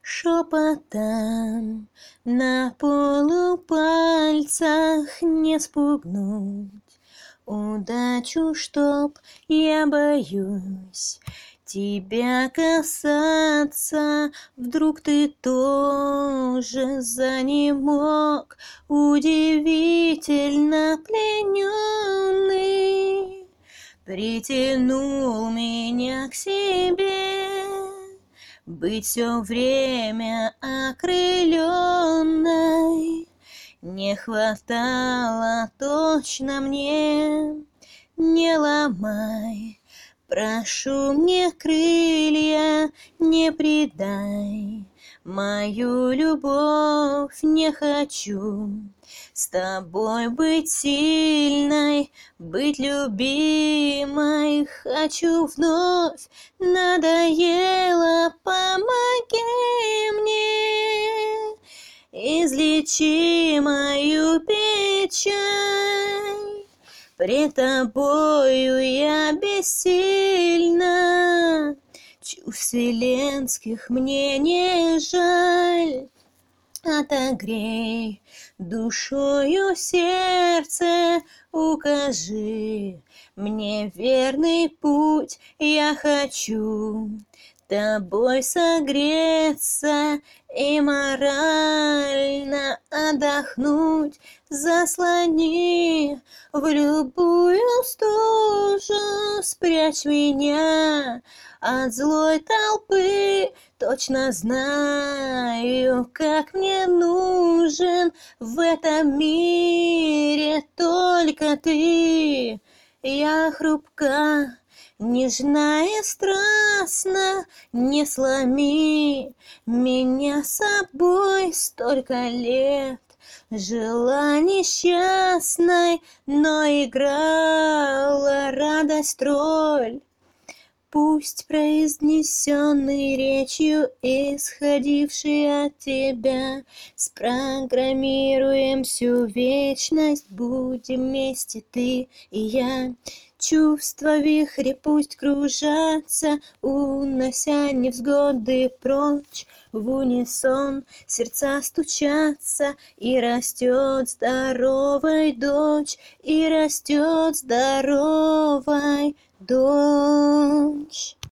Шепотом на полупальцах не спугнуть удачу, чтоб я боюсь тебя касаться. Вдруг ты тоже занемог, удивительно плененный, притянул меня к себе, быть все время окрыленной не хватало точно мне. Не ломай, прошу, мне крылья, не предай мою любовь, не хочу с тобой быть сильной, быть любимой, хочу вновь, надоело, помоги мне, излечи мою печаль. Пред тобою я бессильна, чувств вселенских мне не жаль. Отогрей душою сердце, укажи мне верный путь. Я хочу тобой согреться и морально отдохнуть. Заслони в любую стужу, спрячь меня от злой толпы. Точно знаю, как мне нужен в этом мире только ты. Я хрупка, нежна и страстна, не сломи меня собой. Столько лет жила несчастной, но играла радость роль. Пусть произнесенной речью, исходившей от тебя, спрограммируем всю вечность, будем вместе ты и я. Чувства вихри пусть кружатся, унося невзгоды прочь. В унисон сердца стучатся, и растет здоровой дочь, и растет здоровой дочь.